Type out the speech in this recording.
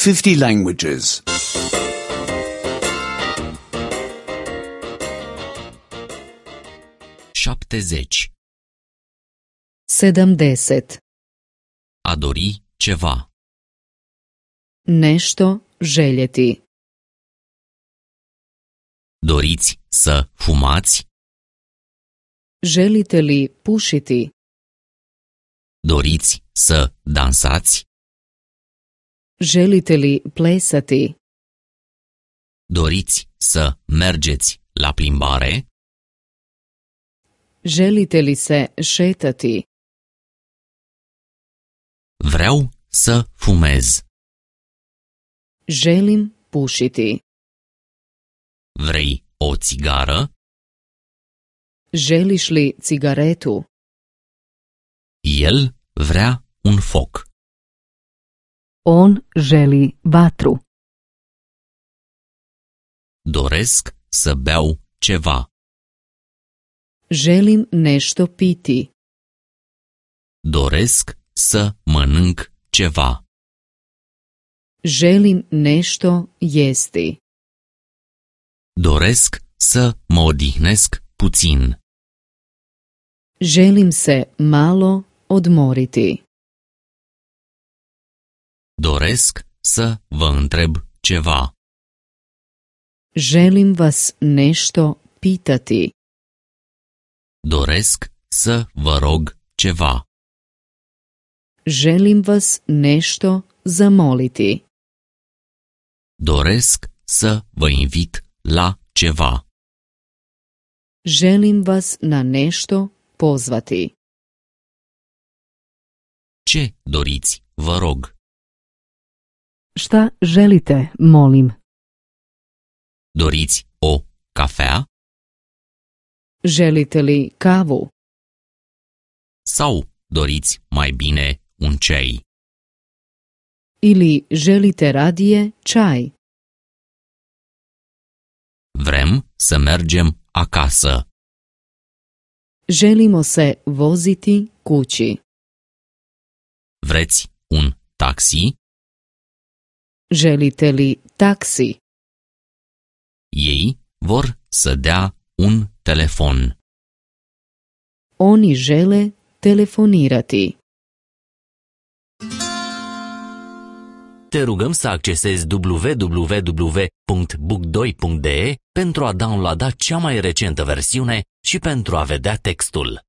50 languages. 70. 70. A dori ceva. Nešto željeti. Doriți să fumați? Želite li pušiti? Doriți să dansați? Želite li plesati? Doriți să mergeți la plimbare? Želite li se šetati? Vreau să fumez. Želim pušiti. Vrei o țigară? Želiš li cigaretu? El vrea un foc. On želi vatru. Doresc să beau ceva. Želim nešto piti. Doresc să mănânc ceva. Želim nešto jesti. Doresc să mă odihnesc puțin. Želim se malo odmoriti. Doresc să vă întreb ceva. Želim vas nešto pitati. Doresc să vă rog ceva. Želim vas nešto zamoliti. Doresc să vă invit la ceva. Želim vas na nešto pozvati. Ce doriți, vă rog? Šta želite, molim? Doriți o cafea? Želite li kavu? Sau doriți mai bine un ceai? Ili želite radije čaj? Vrem să mergem acasă. Želimo se voziti kući. Vreți un taxi? Želite li taksi? Ei vor să dea un telefon. Oni žele telefonirati. Te rugăm să accesezi www.book2.de pentru a downloada cea mai recentă versiune și pentru a vedea textul.